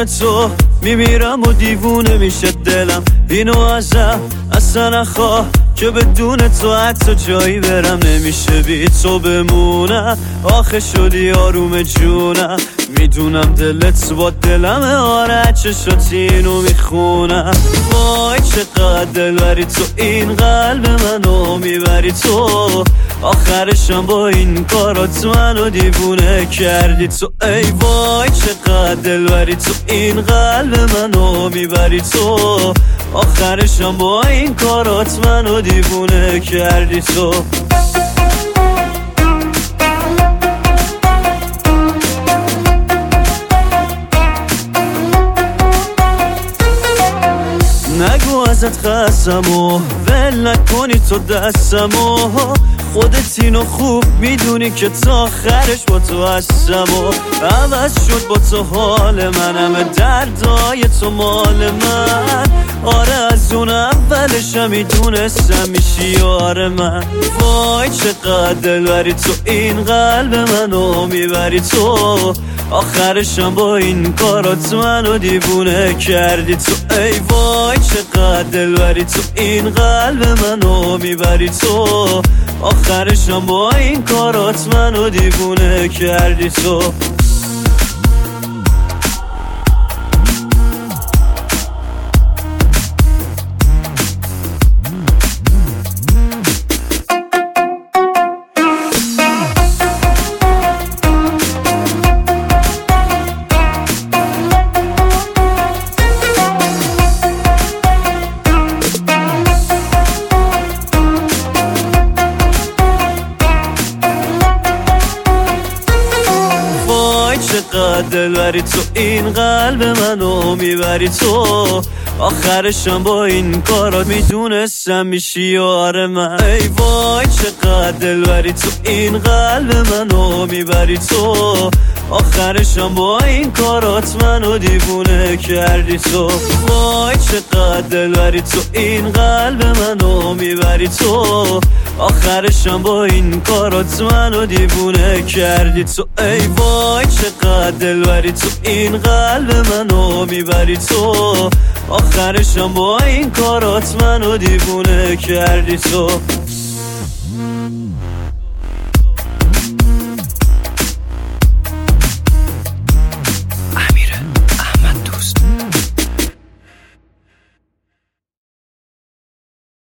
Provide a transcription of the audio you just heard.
بدون تو میمیرم و دیوونه میشه دلم. اینو ازم اصلا نخواه که بدون تو حتی جایی برم نمیشه بی تو بمونم. آخه شدی آروم جونم، میدونم دلت با دلمه، آره چشاتی اینو میخونم. وای چقدر دلبری تو، این قلب منو میبری تو. آخرشم با این کارات منو دیوونه کردی تو. ای وای چقدر دلبری تو، این قلب منو میبری تو. آخرشم با این کارات منو دیوونه کردی تو. نگو ازت خستمو ول نکنی تو دستمو، خودت اینو خوب میدونی که تا آخرش با تو هستمو. عوض شد با تو حال من، همه دردای تو مال من. آره از اون اولشم میدونستم میشی یار من. وای چقدر دلبری تو، این قلب منو میبری تو. آخرشم با این کارات منو دیوونه کردی تو. ای وای چقدر دلبری تو، این قلب منو میبری تو. آخرشم با این کارات منو دیوونه کردی تو. چقدر دلبری تو، این قلب منو میبری تو. آخرشم با این کارات میدونستم میشی یار من. ای وای چقدر دلبری تو، این قلب منو میبری تو. آخرشم با این کارات منو دیوونه کردی تو. وای چقدر دلبری تو، این قلب منو میبری تو. آخرشم با این کارات منو دیوونه کردی تو. ای وای چقدر دلبری تو، این قلب منو میبری تو. آخرشم با این کارات منو دیوونه کردی تو.